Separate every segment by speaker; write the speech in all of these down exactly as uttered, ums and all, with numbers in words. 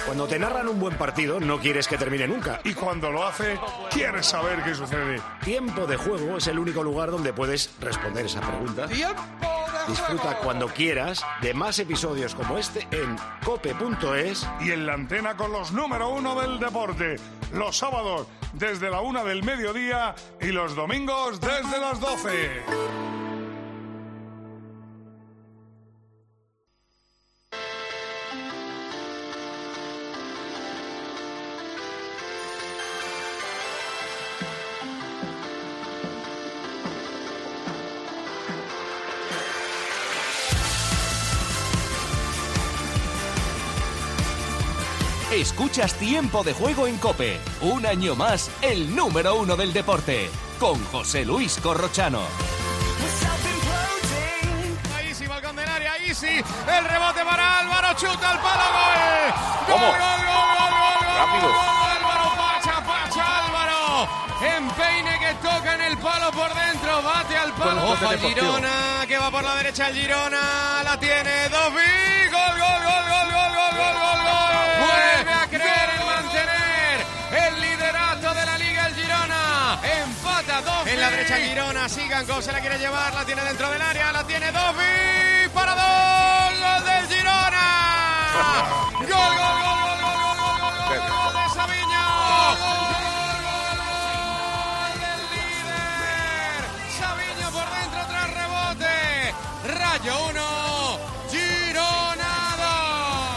Speaker 1: Cuando te narran un buen partido, no quieres que termine nunca.
Speaker 2: Y cuando lo hace, quieres saber qué sucede.
Speaker 1: Tiempo de Juego es el único lugar donde puedes responder esa pregunta.
Speaker 3: ¡Tiempo de
Speaker 1: Disfruta
Speaker 3: juego!
Speaker 1: cuando quieras de más episodios como este en cope punto es.
Speaker 2: Y en la antena con los número uno del deporte. Los sábados desde la una del mediodía y los domingos desde las doce.
Speaker 4: Escuchas Tiempo de Juego en COPE. Un año más, el número uno del deporte. Con José Luis Corrochano.
Speaker 5: Ahí sí, balcón del área, ahí sí. El rebote para Álvaro, chuta al palo, gol.
Speaker 6: ¿Cómo?
Speaker 5: Gol, gol, gol, gol, gol,
Speaker 6: Rápido.
Speaker 5: gol, Álvaro, pacha, pacha, Álvaro. Empeine que toca en el palo por dentro, bate al palo. Ojo al Girona, que va por la derecha el Girona. La tiene Dovi. Gol, gol, gol, gol, gol, gol, gol, gol, gol. Vuelve a creer en mantener el liderato de la Liga el Girona. Empata Dovi. En la derecha Girona, Siganco se la quiere llevar, la tiene dentro del área, la tiene Dovi. Para dos, gol del Girona. Gol, gol, gol, gol, gol, gol, gol, gol, gol, gol de Sabiño. Gol, gol, gol, gol del líder. Sabiño por dentro tras rebote. Rayo uno, Girona dos.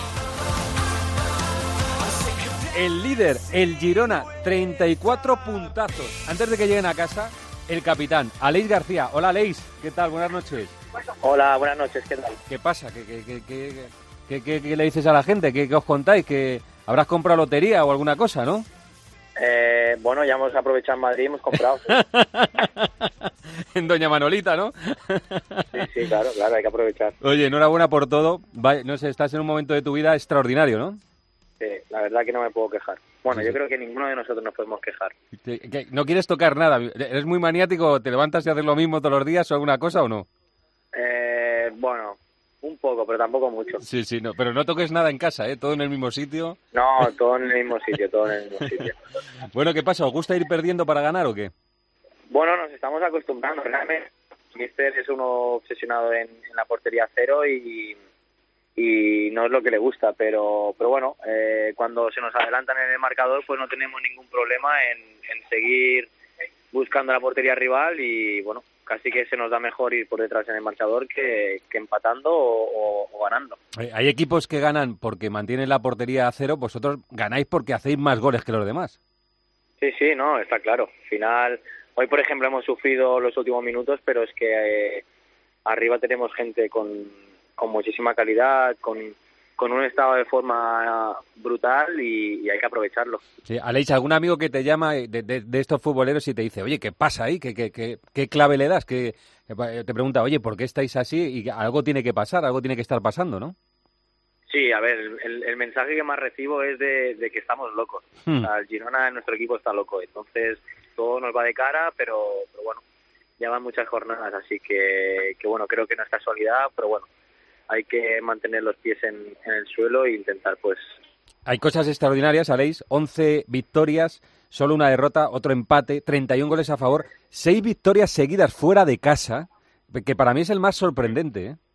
Speaker 7: El líder, el Girona, treinta y cuatro puntazos. Antes de que lleguen a casa, el capitán, Aleix García. Hola, Aleix, ¿qué tal? Buenas noches.
Speaker 8: Hola, buenas noches, ¿qué tal?
Speaker 7: ¿Qué pasa? ¿Qué, qué, qué, qué, qué, qué- qué le dices a la gente? ¿Qué, qué os contáis? ¿Que habrás comprado lotería o alguna cosa, no?
Speaker 8: Eh, bueno, ya hemos aprovechado en Madrid, hemos comprado.
Speaker 7: En Doña Manolita, ¿no?
Speaker 8: Sí, sí, claro, claro, hay que aprovechar.
Speaker 7: Oye, enhorabuena por todo. Vaya, no sé, estás en un momento de tu vida extraordinario, ¿no?
Speaker 8: Sí, la verdad que no me puedo quejar. Bueno,
Speaker 7: Sí,
Speaker 8: yo
Speaker 7: sí.
Speaker 8: creo que ninguno de nosotros nos podemos quejar.
Speaker 7: Que- que no quieres tocar nada. ¿Eres muy maniático? ¿Te levantas y haces lo mismo todos los días o alguna cosa o no?
Speaker 8: Eh, bueno, un poco, pero tampoco mucho.
Speaker 7: Sí, sí, no, pero no toques nada en casa, ¿eh? Todo en el mismo sitio.
Speaker 8: No, todo en el mismo sitio, todo en el mismo sitio.
Speaker 7: Bueno, ¿qué pasa? ¿Os gusta ir perdiendo para ganar o qué?
Speaker 8: Bueno, nos estamos acostumbrando, realmente. Mister es uno obsesionado en, en la portería cero y, y no es lo que le gusta, pero pero bueno, eh, cuando se nos adelantan en el marcador, pues no tenemos ningún problema en, en seguir buscando la portería rival y bueno, casi que se nos da mejor ir por detrás en el marcador que, que empatando o, o- o ganando.
Speaker 7: Eh, Hay equipos que ganan porque mantienen la portería a cero, vosotros ganáis porque hacéis más goles que los demás.
Speaker 8: Sí, sí, no, está claro. Al final, hoy por ejemplo hemos sufrido los últimos minutos, pero es que eh, arriba tenemos gente con, con muchísima calidad, con, con un estado de forma brutal y, y hay que aprovecharlo.
Speaker 7: Sí, Aleix, algún amigo que te llama de, de- de estos futboleros y te dice, oye, ¿qué pasa ahí? ¿Qué, qué, qué, qué clave le das? Que te pregunta, oye, ¿por qué estáis así? Y algo tiene que pasar, algo tiene que estar pasando, ¿no?
Speaker 8: Sí, a ver, el, el mensaje que más recibo es de, de que estamos locos.
Speaker 7: Hmm.
Speaker 8: O sea, el Girona, nuestro equipo está loco, entonces todo nos va de cara, pero, pero bueno, ya van muchas jornadas, así que, que bueno, creo que no es casualidad, pero bueno, hay que mantener los pies en, en el suelo e intentar pues.
Speaker 7: Hay cosas extraordinarias, Aleix, once victorias, solo una derrota, otro empate, treinta y un goles a favor, seis victorias seguidas fuera de casa, que para mí es el más sorprendente, ¿eh?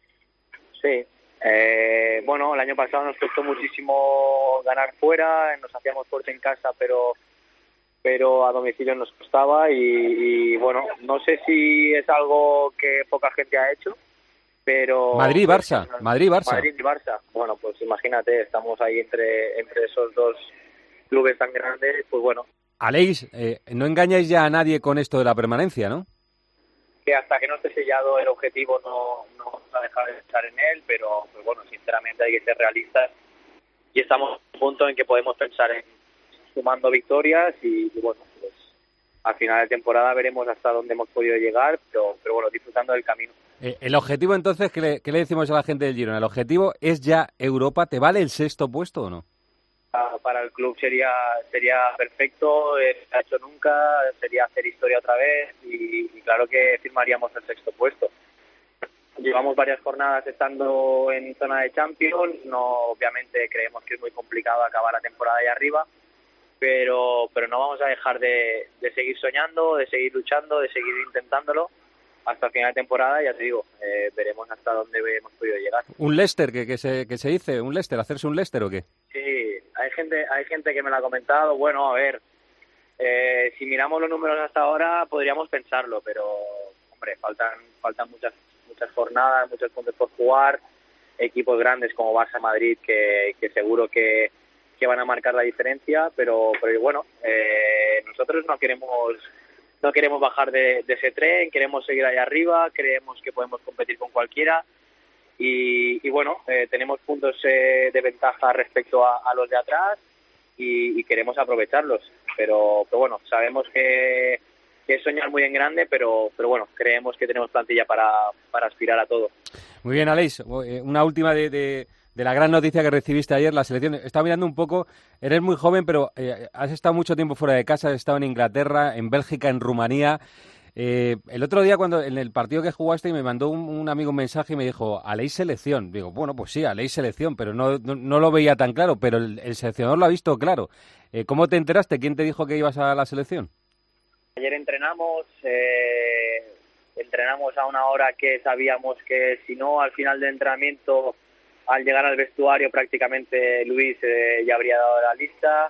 Speaker 8: Sí, eh, bueno, el año pasado nos costó muchísimo ganar fuera, nos hacíamos fuerte en casa, pero pero a domicilio nos costaba y, y bueno, no sé si es algo que poca gente ha hecho, pero...
Speaker 7: Madrid y Barça, Madrid y Barça.
Speaker 8: Madrid y Barça. Bueno, pues imagínate, estamos ahí entre, entre esos dos clubes tan grandes, pues bueno,
Speaker 7: Aleix, eh, no engañáis ya a nadie con esto de la permanencia, ¿no?
Speaker 8: que hasta que no esté sellado el objetivo no, no vamos a dejar de estar en él, pero, pero bueno, sinceramente hay que ser realistas y estamos en un punto en que podemos pensar en sumando victorias y, y bueno, pues al final de temporada veremos hasta dónde hemos podido llegar, pero, pero bueno, disfrutando del camino.
Speaker 7: Eh, el objetivo entonces, ¿qué le, qué le decimos a la gente del Girona? ¿El objetivo es ya Europa? ¿Te vale el sexto puesto o no?
Speaker 8: Para, para el club sería sería perfecto, eh, no se ha hecho nunca, sería hacer historia otra vez y, y claro que firmaríamos el sexto puesto. llevamos varias jornadas estando en zona de Champions, no, obviamente creemos que es muy complicado acabar la temporada ahí arriba, pero pero no vamos a dejar de, de seguir soñando, de seguir luchando, de seguir intentándolo hasta el final de temporada. Ya te digo, eh, veremos hasta dónde hemos podido llegar.
Speaker 7: ¿Un Leicester que, que, se, que se dice? ¿Un Leicester? ¿Hacerse un Leicester o qué?
Speaker 8: Sí, hay gente, hay gente que me lo ha comentado. Bueno, a ver, eh, si miramos los números hasta ahora podríamos pensarlo, pero hombre, faltan faltan muchas muchas jornadas, muchos puntos por jugar, equipos grandes como Barça, Madrid, que, que seguro que, que van a marcar la diferencia, pero pero bueno, eh, nosotros no queremos no queremos bajar de, de ese tren, queremos seguir ahí arriba, creemos que podemos competir con cualquiera y, y bueno, eh, tenemos puntos eh, de ventaja respecto a, a los de atrás y, y queremos aprovecharlos, pero, pero bueno, sabemos que, que es soñar muy en grande, pero pero bueno, creemos que tenemos plantilla para, para aspirar a todo.
Speaker 7: Muy bien, Aleix, una última de... de... de la gran noticia que recibiste ayer, la selección. Estaba mirando un poco, eres muy joven, pero eh, has estado mucho tiempo fuera de casa, has estado en Inglaterra, en Bélgica, en Rumanía. Eh, el otro día, cuando en el partido que jugaste, me mandó un, un amigo un mensaje y me dijo, Aleix selección. Digo, bueno, pues sí, Aleix selección, pero no, no, no lo veía tan claro, pero el, el seleccionador lo ha visto claro. Eh, ¿Cómo te enteraste? ¿Quién te dijo que ibas a la selección?
Speaker 8: Ayer entrenamos, eh, entrenamos a una hora que sabíamos que si no, al final del entrenamiento, al llegar al vestuario prácticamente Luis eh, ya habría dado la lista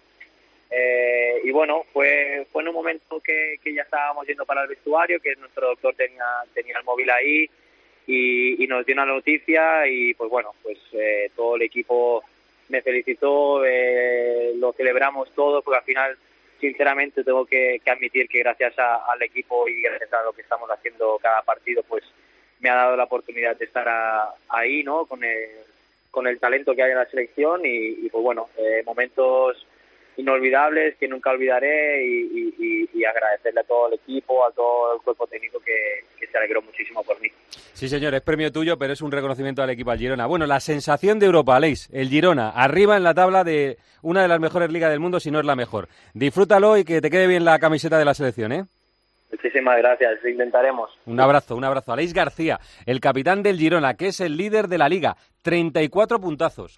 Speaker 8: eh, y bueno, fue fue en un momento que, que ya estábamos yendo para el vestuario, que nuestro doctor tenía tenía el móvil ahí y, y nos dio una noticia y pues bueno, pues eh, todo el equipo me felicitó, eh, lo celebramos todo, porque al final sinceramente tengo que, que admitir que gracias a, al equipo y gracias a lo que estamos haciendo cada partido, pues me ha dado la oportunidad de estar a, ahí, ¿no? Con el con el talento que hay en la selección y, y pues bueno, eh, momentos inolvidables que nunca olvidaré y, y, y agradecerle a todo el equipo, a todo el cuerpo técnico que, que se alegró muchísimo por mí.
Speaker 7: Sí, señor, es premio tuyo, pero es un reconocimiento al equipo, al Girona. Bueno, la sensación de Europa, Aleix, el Girona, arriba en la tabla de una de las mejores ligas del mundo, si no es la mejor. Disfrútalo y que te quede bien la camiseta de la selección, ¿eh?
Speaker 8: Muchísimas gracias, lo intentaremos.
Speaker 7: Un abrazo, un abrazo. Aleix García, el capitán del Girona, que es el líder de la Liga. treinta y cuatro puntazos.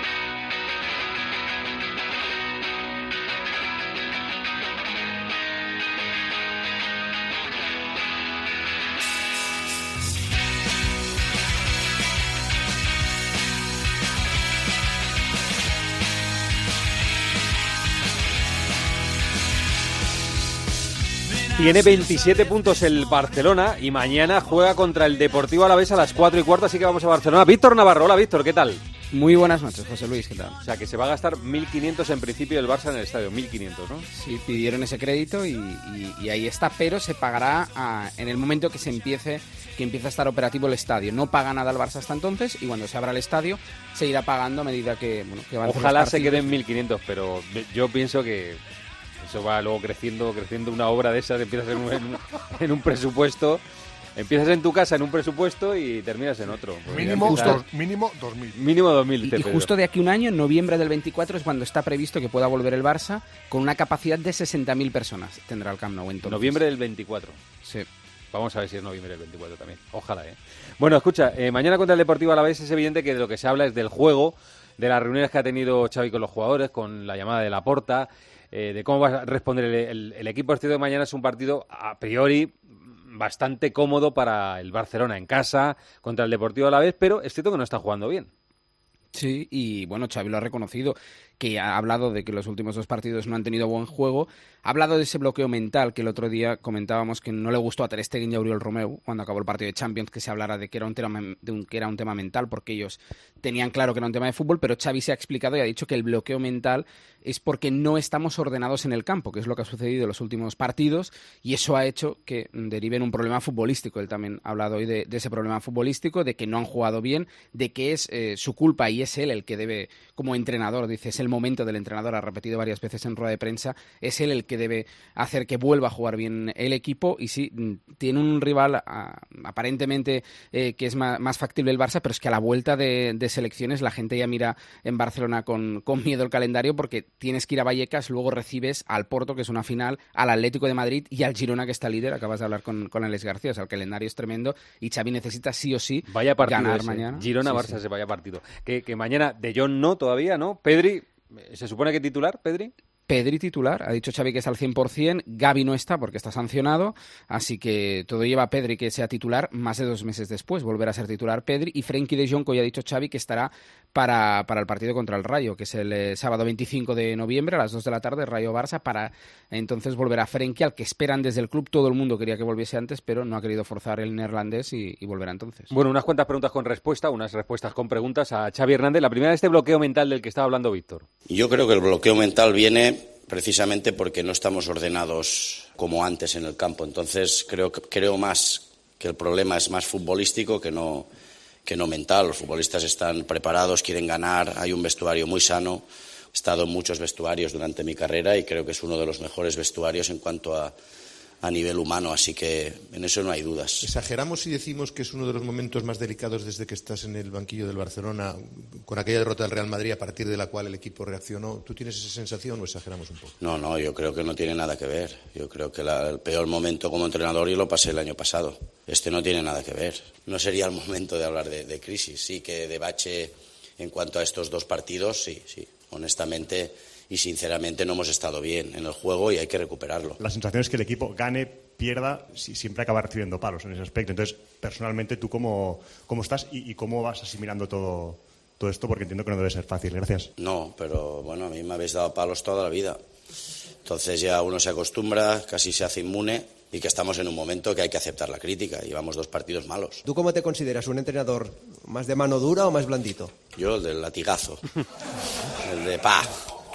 Speaker 7: Tiene veintisiete puntos el Barcelona y mañana juega contra el Deportivo Alavés a las cuatro y cuarto, así que vamos a Barcelona. Víctor Navarro, hola Víctor, ¿qué tal?
Speaker 3: Muy buenas noches, José Luis, ¿qué tal?
Speaker 7: O sea, que se va a gastar mil quinientos en principio el Barça en el estadio, mil quinientos, ¿no?
Speaker 3: Sí, pidieron ese crédito y, y, y ahí está, pero se pagará a, en el momento que se empiece, que empiece a estar operativo el estadio. No paga nada el Barça hasta entonces y cuando se abra el estadio se irá pagando a medida que, bueno, que van.
Speaker 7: Ojalá se queden mil quinientos, pero yo pienso que eso va luego creciendo, creciendo una obra de esas, empiezas en un, en un, en un presupuesto, empiezas en tu casa en un presupuesto y terminas en otro.
Speaker 2: Mínimo, dos, mínimo dos mil.
Speaker 7: Mínimo dos mil.
Speaker 3: Y, y justo de aquí un año, en noviembre del veinticuatro, es cuando está previsto que pueda volver el Barça con una capacidad de sesenta mil personas. Tendrá el Camp Nou entonces.
Speaker 7: Noviembre del veinticuatro.
Speaker 3: Sí.
Speaker 7: Vamos a ver si es noviembre del veinticuatro también. Ojalá, ¿eh? Bueno, escucha, eh, mañana contra el Deportivo Alavés es evidente que de lo que se habla es del juego, de las reuniones que ha tenido Xavi con los jugadores, con la llamada de Laporta, eh, de cómo va a responder el, el, el equipo. Este de mañana es un partido a priori bastante cómodo para el Barcelona en casa contra el Deportivo Alavés, pero es cierto que no está jugando bien.
Speaker 3: Sí, y bueno, Xavi lo ha reconocido, que ha hablado de que los últimos dos partidos no han tenido buen juego. Ha hablado de ese bloqueo mental que el otro día comentábamos que no le gustó a Ter Stegen y a Oriol Romeu cuando acabó el partido de Champions, que se hablara de que era un tema, de un, que era un tema mental, porque ellos tenían claro que era un tema de fútbol, pero Xavi se ha explicado y ha dicho que el bloqueo mental es porque no estamos ordenados en el campo, que es lo que ha sucedido en los últimos partidos, y eso ha hecho que derive en un problema futbolístico. Él también ha hablado hoy de, de ese problema futbolístico, de que no han jugado bien, de que es eh, su culpa y es él el que debe, como entrenador, dice, es el momento del entrenador, ha repetido varias veces en rueda de prensa, es él el que debe hacer que vuelva a jugar bien el equipo, y sí, tiene un rival a, aparentemente eh, que es más, más factible el Barça, pero es que a la vuelta de, de selecciones la gente ya mira en Barcelona con, con miedo el calendario, porque tienes que ir a Vallecas, luego recibes al Porto, que es una final, al Atlético de Madrid y al Girona, que está líder. Acabas de hablar con, con Alex García, o sea, el calendario es tremendo y Xavi necesita sí o sí
Speaker 7: vaya partido
Speaker 3: ganar
Speaker 7: ese.
Speaker 3: mañana.
Speaker 7: Girona-Barça,
Speaker 3: sí, sí.
Speaker 7: se vaya partido. Que, que mañana De Jong no, todavía, ¿no? Pedri, ¿se supone que titular, Pedri?
Speaker 3: Pedri titular, ha dicho Xavi que es al cien por ciento, Gavi no está porque está sancionado, así que todo lleva a Pedri que sea titular. Más de dos meses después volverá a ser titular Pedri, y Frenkie de Jong, que ya ha dicho Xavi que estará para, para el partido contra el Rayo, que es el eh, sábado veinticinco de noviembre a las dos de la tarde, Rayo-Barça. Para entonces volverá Frenkie, al que esperan desde el club. Todo el mundo quería que volviese antes, pero no ha querido forzar el neerlandés y, y volverá entonces.
Speaker 7: Bueno, unas cuantas preguntas con respuesta, unas respuestas con preguntas a Xavi Hernández. La primera, este bloqueo mental del que estaba hablando Víctor.
Speaker 6: Yo creo que el bloqueo mental viene precisamente porque no estamos ordenados como antes en el campo. Entonces creo, creo más que el problema es más futbolístico que no, que no mental. Los futbolistas están preparados, quieren ganar, hay un vestuario muy sano. He estado en muchos vestuarios durante mi carrera y creo que es uno de los mejores vestuarios en cuanto a, a nivel humano, así que en eso no hay dudas.
Speaker 9: ¿Exageramos si decimos que es uno de los momentos más delicados desde que estás en el banquillo del Barcelona, con aquella derrota del Real Madrid, a partir de la cual el equipo reaccionó? ¿Tú tienes esa sensación o exageramos un poco?
Speaker 6: No, no, yo creo que no tiene nada que ver. Yo creo que la, el peor momento como entrenador yo lo pasé el año pasado. Este no tiene nada que ver. No sería el momento de hablar de, de crisis. Sí que de bache en cuanto a estos dos partidos, sí, sí. Honestamente y sinceramente no hemos estado bien en el juego y hay que recuperarlo.
Speaker 10: La sensación es que el equipo gane, pierda, siempre acaba recibiendo palos en ese aspecto. Entonces, personalmente, ¿tú cómo, cómo estás y, y cómo vas asimilando todo, todo esto? Porque entiendo que no debe ser fácil. Gracias.
Speaker 6: No, pero bueno, a mí me habéis dado palos toda la vida. Entonces ya uno se acostumbra, casi se hace inmune, y que estamos en un momento que hay que aceptar la crítica. Llevamos dos partidos malos.
Speaker 11: ¿Tú cómo te consideras? ¿Un entrenador más de mano dura o más blandito?
Speaker 6: Yo, el del latigazo. El de pa.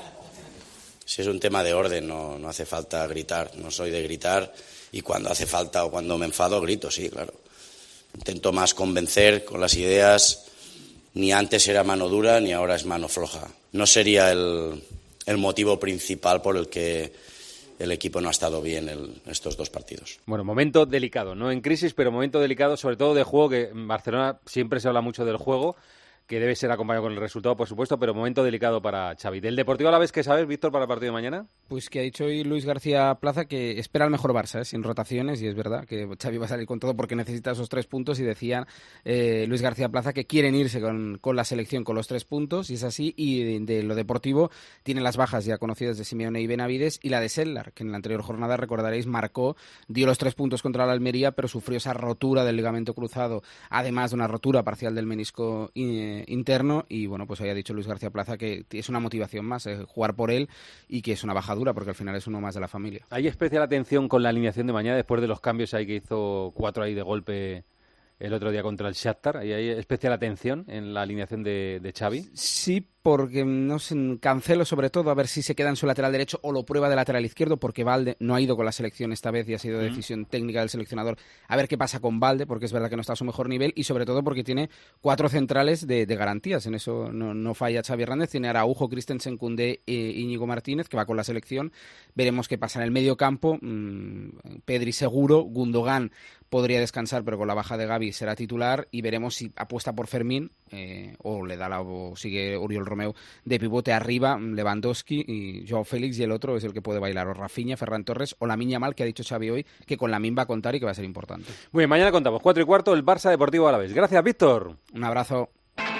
Speaker 6: Si es un tema de orden, no, no hace falta gritar. No soy de gritar, y cuando hace falta o cuando me enfado, grito, sí, claro. Intento más convencer con las ideas. Ni antes era mano dura, ni ahora es mano floja. No sería el, el motivo principal por el que el equipo no ha estado bien el, estos dos partidos.
Speaker 7: Bueno, momento delicado, no en crisis, pero momento delicado, sobre todo de juego, que en Barcelona siempre se habla mucho del juego, que debe ser acompañado con el resultado, por supuesto, pero momento delicado para Xavi. ¿Del Deportivo Alavés qué sabes, Víctor, para el partido de mañana?
Speaker 3: Pues que ha dicho hoy Luis García Plaza que espera el mejor Barça, ¿eh? Sin rotaciones, y es verdad que Xavi va a salir con todo porque necesita esos tres puntos, y decía eh, Luis García Plaza que quieren irse con, con la selección con los tres puntos, y es así. Y de, de lo deportivo tienen las bajas ya conocidas de Simeone y Benavides, y la de Sellar, que en la anterior jornada, recordaréis, marcó, dio los tres puntos contra la Almería, pero sufrió esa rotura del ligamento cruzado, además de una rotura parcial del menisco eh, interno. Y bueno, pues había dicho Luis García Plaza que es una motivación más eh, jugar por él, y que es una baja dura porque al final es uno más de la familia.
Speaker 7: ¿Hay especial atención con la alineación de mañana después de los cambios ahí que hizo cuatro ahí de golpe el otro día contra el Shakhtar? ¿Hay especial atención en la alineación de, de Xavi?
Speaker 3: Sí, porque no sé, Cancelo sobre todo, a ver si se queda en su lateral derecho o lo prueba de lateral izquierdo, porque Valde no ha ido con la selección esta vez y ha sido decisión mm. técnica del seleccionador. A ver qué pasa con Valde, porque es verdad que no está a su mejor nivel, y sobre todo porque tiene cuatro centrales de, de garantías. En eso no, no falla Xavi Hernández. Tiene Araujo, Christensen, Koundé e Íñigo Martínez, que va con la selección. Veremos qué pasa en el medio campo. Mm, Pedri seguro, Gundogan podría descansar, pero con la baja de Gavi será titular, y veremos si apuesta por Fermín eh, o le da la o sigue Oriol Romeu de pivote arriba, Lewandowski y Joao Félix, y el otro es el que puede bailar, o Rafinha, Ferran Torres o Lamine Yamal, que ha dicho Xavi hoy que con Lamine va a contar y que va a ser importante.
Speaker 7: Muy bien, mañana contamos cuatro y cuarto el Barça Deportivo Alavés. Gracias, Víctor.
Speaker 3: Un abrazo.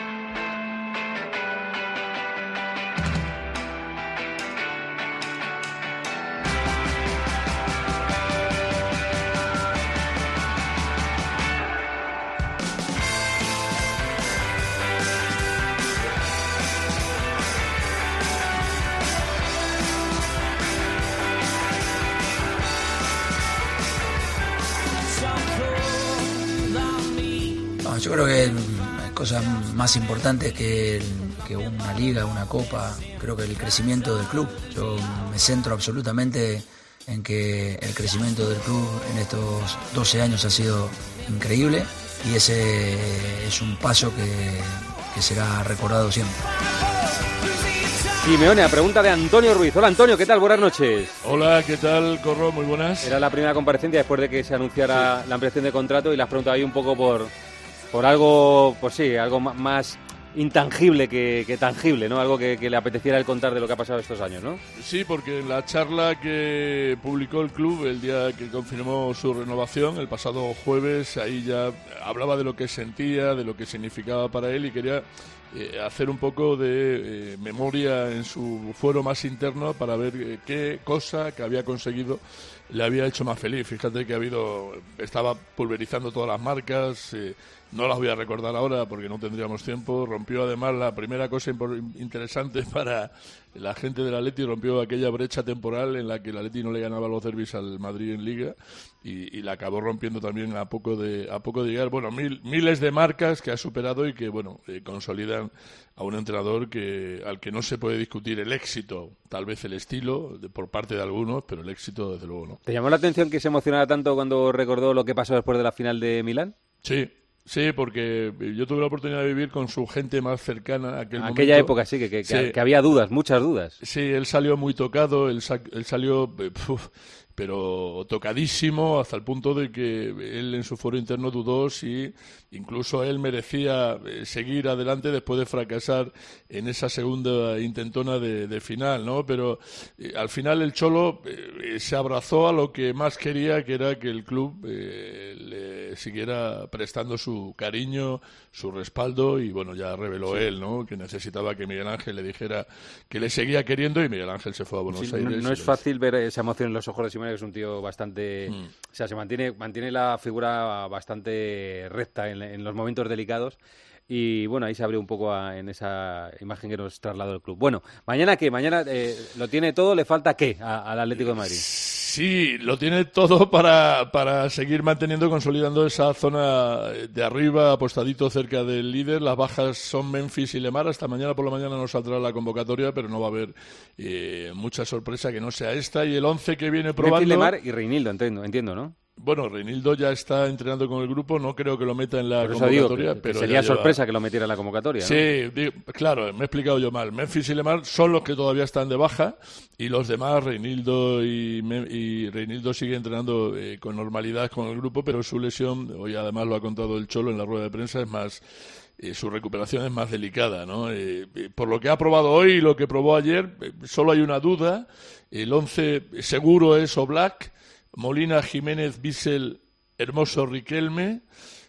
Speaker 12: Yo creo que hay cosas más importantes que, que una liga, una copa. Creo que el crecimiento del club. Yo me centro absolutamente en que el crecimiento del club en estos doce años ha sido increíble, y ese es un paso que, que será recordado siempre.
Speaker 7: Simeone, a pregunta de Antonio Ruiz. Hola Antonio, ¿qué tal? Buenas noches.
Speaker 13: Hola, ¿qué tal, Corro? Muy buenas.
Speaker 7: Era la primera comparecencia después de que se anunciara sí. la ampliación de contrato y le has preguntado ahí un poco por, por algo, pues sí, algo más intangible que, que tangible, ¿no? Algo que, que le apeteciera el contar de lo que ha pasado estos años, ¿no?
Speaker 13: Sí, porque en la charla que publicó el club el día que confirmó su renovación, el pasado jueves, ahí ya hablaba de lo que sentía, de lo que significaba para él y quería eh, hacer un poco de eh, memoria en su fuero más interno para ver eh, qué cosa que había conseguido le había hecho más feliz. Fíjate que ha habido, estaba pulverizando todas las marcas, eh, no las voy a recordar ahora porque no tendríamos tiempo. Rompió además la primera cosa interesante para la gente del Atleti, rompió aquella brecha temporal en la que el Atleti no le ganaba los derbis al Madrid en Liga y, y la acabó rompiendo también a poco de a poco de llegar. Bueno, mil, miles de marcas que ha superado y que, bueno, eh, consolidan a un entrenador que al que no se puede discutir el éxito, tal vez el estilo de, por parte de algunos, pero el éxito desde luego no.
Speaker 7: ¿Te llamó la atención que se emocionara tanto cuando recordó lo que pasó después de la final de Milán?
Speaker 13: Sí. Sí, porque yo tuve la oportunidad de vivir con su gente más cercana. Aquel
Speaker 7: aquella
Speaker 13: momento.
Speaker 7: época, sí que, que,
Speaker 13: sí,
Speaker 7: que había dudas, muchas dudas.
Speaker 13: Sí, él salió muy tocado, él, sa- él salió, puf, pero tocadísimo, hasta el punto de que él en su foro interno dudó si incluso él merecía seguir adelante después de fracasar en esa segunda intentona de, de final, ¿no? Pero eh, al final el Cholo eh, se abrazó a lo que más quería, que era que el club eh, le siguiera prestando su cariño, su respaldo, y bueno, ya reveló sí. él, ¿no? Que necesitaba que Miguel Ángel le dijera que le seguía queriendo, y Miguel Ángel se fue a Buenos
Speaker 7: sí,
Speaker 13: Aires.
Speaker 7: No, no es fácil ver esa emoción en los ojos de Simeone, que es un tío bastante... Mm. O sea, se mantiene, mantiene la figura bastante recta en, en los momentos delicados. Y bueno, ahí se abrió un poco a, en esa imagen que nos trasladó el club. Bueno, ¿mañana qué? ¿Mañana eh, lo tiene todo? ¿Le falta qué a, al Atlético de Madrid?
Speaker 13: Sí, lo tiene todo para, para seguir manteniendo, consolidando esa zona de arriba, apostadito cerca del líder. Las bajas son Memphis y Lemar. Hasta mañana por la mañana nos saldrá la convocatoria, pero no va a haber eh, mucha sorpresa que no sea esta. Y el once que viene probando...
Speaker 7: Memphis, Lemar y Reinildo, entiendo, entiendo, ¿no?
Speaker 13: Bueno, Reinildo ya está entrenando con el grupo, no creo que lo meta en la
Speaker 7: Por eso
Speaker 13: convocatoria.
Speaker 7: Digo que,
Speaker 13: pero
Speaker 7: que sería
Speaker 13: lleva...
Speaker 7: sorpresa que lo metiera en la convocatoria, ¿no?
Speaker 13: Sí, digo, claro, me he explicado yo mal. Memphis y Lemar son los que todavía están de baja, y los demás, Reinildo y, y Reinildo sigue entrenando eh, con normalidad con el grupo, pero su lesión, hoy además lo ha contado el Cholo en la rueda de prensa, es más... Eh, su recuperación es más delicada, ¿no? Eh, eh, por lo que ha probado hoy y lo que probó ayer, eh, solo hay una duda. El once seguro es Oblak, Molina, Jiménez, Bissell, Hermoso, Riquelme,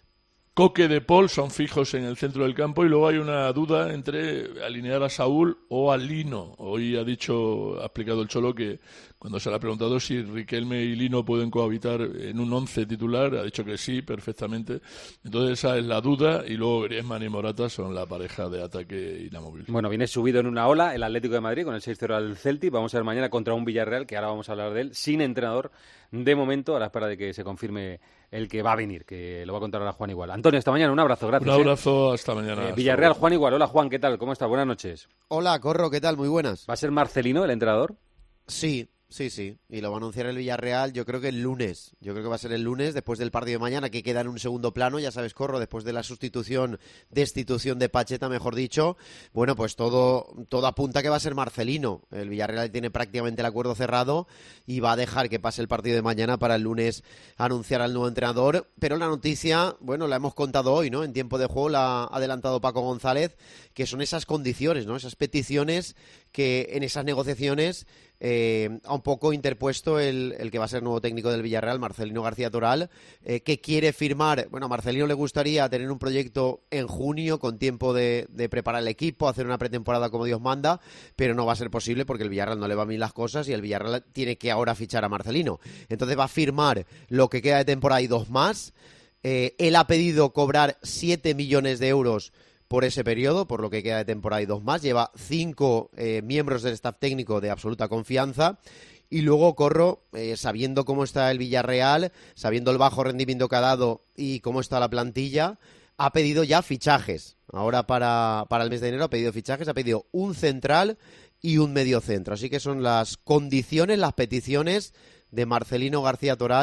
Speaker 13: Coque, De Paul son fijos en el centro del campo, y luego hay una duda entre alinear a Saúl o a Lino. Hoy ha dicho, ha explicado el Cholo que cuando se le ha preguntado si Riquelme y Lino pueden cohabitar en un once titular, ha dicho que sí, perfectamente. Entonces esa es la duda, y luego Griezmann y Morata son la pareja de ataque inamovible.
Speaker 7: Bueno, viene subido en una ola el Atlético de Madrid con el seis cero al Celtic. Vamos a ver mañana contra un Villarreal, que ahora vamos a hablar de él, sin entrenador de momento, a la espera de que se confirme el que va a venir, que lo va a contar ahora Juan Igual. Antonio, hasta mañana, un abrazo, gracias.
Speaker 13: Un abrazo, eh. hasta mañana.
Speaker 7: Eh, Villarreal, Juan Igual. Hola Juan, ¿qué tal? ¿Cómo estás? Buenas noches.
Speaker 14: Hola, Corro, ¿qué tal? Muy buenas.
Speaker 7: ¿Va a ser Marcelino el entrenador?
Speaker 14: Sí. Sí, sí, y lo va a anunciar el Villarreal, yo creo que el lunes, yo creo que va a ser el lunes, después del partido de mañana, que queda en un segundo plano, ya sabes, Corro, después de la sustitución, destitución de Pacheta, mejor dicho, bueno, pues todo, todo apunta que va a ser Marcelino. El Villarreal tiene prácticamente el acuerdo cerrado y va a dejar que pase el partido de mañana para el lunes anunciar al nuevo entrenador, pero la noticia, bueno, la hemos contado hoy, ¿no? En tiempo de juego la ha adelantado Paco González, que son esas condiciones, ¿no? Esas peticiones que en esas negociaciones eh, ha un poco interpuesto el, el que va a ser nuevo técnico del Villarreal, Marcelino García Toral, eh, que quiere firmar, bueno, a Marcelino le gustaría tener un proyecto en junio con tiempo de, de preparar el equipo, hacer una pretemporada como Dios manda, pero no va a ser posible porque el Villarreal no le va bien las cosas y el Villarreal tiene que ahora fichar a Marcelino. Entonces va a firmar lo que queda de temporada y dos más. Eh, él ha pedido cobrar siete millones de euros por ese periodo, por lo que queda de temporada y dos más. Lleva cinco eh, miembros del staff técnico de absoluta confianza. Y luego, Corro, eh, sabiendo cómo está el Villarreal, sabiendo el bajo rendimiento que ha dado y cómo está la plantilla, ha pedido ya fichajes. Ahora para, para el mes de enero ha pedido fichajes, ha pedido un central y un mediocentro. Así que son las condiciones, las peticiones de Marcelino García Toral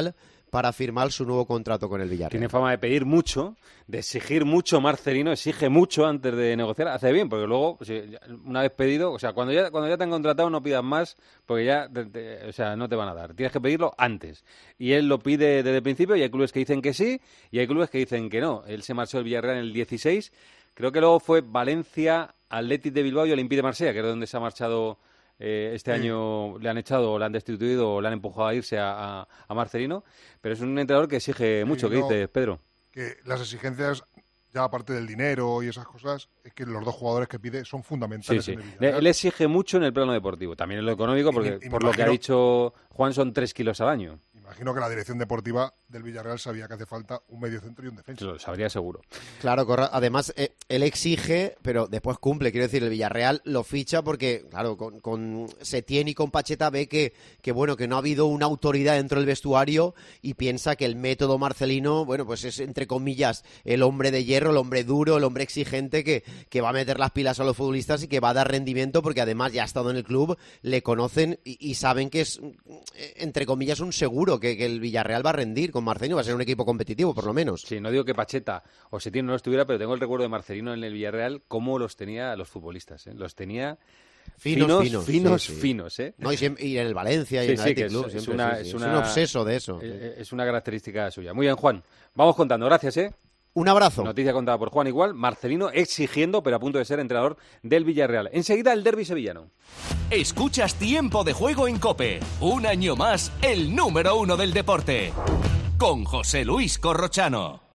Speaker 14: para firmar su nuevo contrato con el Villarreal.
Speaker 7: Tiene fama de pedir mucho, de exigir mucho. Marcelino exige mucho antes de negociar. Hace bien, porque luego, si una vez pedido, o sea, cuando ya cuando ya te han contratado no pidas más, porque ya, te, te, o sea, no te van a dar. Tienes que pedirlo antes. Y él lo pide desde el principio, y hay clubes que dicen que sí, y hay clubes que dicen que no. Él se marchó del Villarreal en el dieciséis. Creo que luego fue Valencia, Athletic de Bilbao y Olympique de Marsella, que es donde se ha marchado eh, este sí. año. Le han echado, o le han destituido, o le han empujado a irse a, a, a Marcelino. Pero es un entrenador que exige mucho. Sí, ¿qué no, dices, Pedro?
Speaker 2: Que las exigencias, ya aparte del dinero y esas cosas, es que los dos jugadores que pide son fundamentales.
Speaker 7: Sí, sí.
Speaker 2: En el Villarreal.
Speaker 7: Él exige mucho en el plano deportivo, también en lo económico, porque y, y por imagino, lo que ha dicho Juan son tres kilos al año.
Speaker 2: Imagino que la dirección deportiva del Villarreal sabía que hace falta un mediocentro y un defensa.
Speaker 7: Lo sabría seguro.
Speaker 14: Claro, corra. Además, eh, él exige, pero después cumple. Quiero decir, el Villarreal lo ficha porque, claro, con, con Setién y con Pacheta ve que, que, bueno, que no ha habido una autoridad dentro del vestuario y piensa que el método Marcelino, bueno, pues es, entre comillas, el hombre de hierro, el hombre duro, el hombre exigente que, que va a meter las pilas a los futbolistas y que va a dar rendimiento porque además ya ha estado en el club, le conocen y, y saben que es, entre comillas, un seguro que, que el Villarreal va a rendir con Marcelino, va a ser un equipo competitivo, por lo menos.
Speaker 7: Sí, no digo que Pacheta o Setién no lo estuviera, pero tengo el recuerdo de Marcelino en el Villarreal, cómo los tenía los futbolistas, ¿eh? Los tenía
Speaker 14: finos,
Speaker 7: finos,
Speaker 14: finos,
Speaker 7: finos,
Speaker 14: sí, sí.
Speaker 7: finos, ¿eh?
Speaker 14: No, y, siempre, y en el Valencia y
Speaker 7: sí,
Speaker 14: en el
Speaker 7: sí,
Speaker 14: Athletic Club,
Speaker 7: es,
Speaker 14: siempre,
Speaker 7: es, una,
Speaker 14: sí, sí.
Speaker 7: es, una,
Speaker 14: es un obseso de eso.
Speaker 7: Es, es una característica suya. Muy bien, Juan. Vamos contando. Gracias, ¿eh?
Speaker 14: Un abrazo.
Speaker 7: Noticia contada por Juan igual. Marcelino exigiendo, pero a punto de ser entrenador del Villarreal. Enseguida el derbi sevillano.
Speaker 4: Escuchas Tiempo de Juego en COPE. Un año más, el número uno del deporte. Con José Luis Corrochano.